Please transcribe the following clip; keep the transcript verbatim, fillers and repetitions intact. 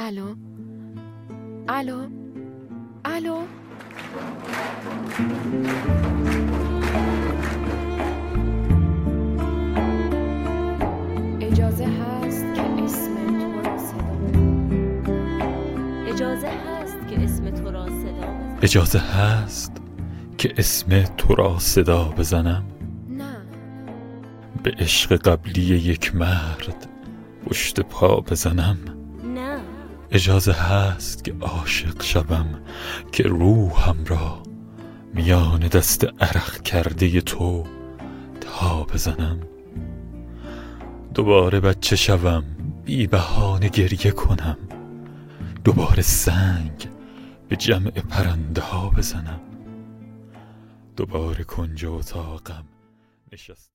الو الو الو اجازه هست که اسم تو را صدا اجازه هست که اسم تو را صدا بزنم. اجازه هست که اسم تو را صدا بزنم. نه به عشق قبلی یک مرد پشت پا بزنم. نه اجازه هست که عاشق شوم، که روحم را میان دست عرق کرده تو تا بزنم. دوباره بچه شوم، بی بهانه گریه کنم، دوباره سنگ به جمع پرنده ها بزنم، دوباره کنج اتاقم نشست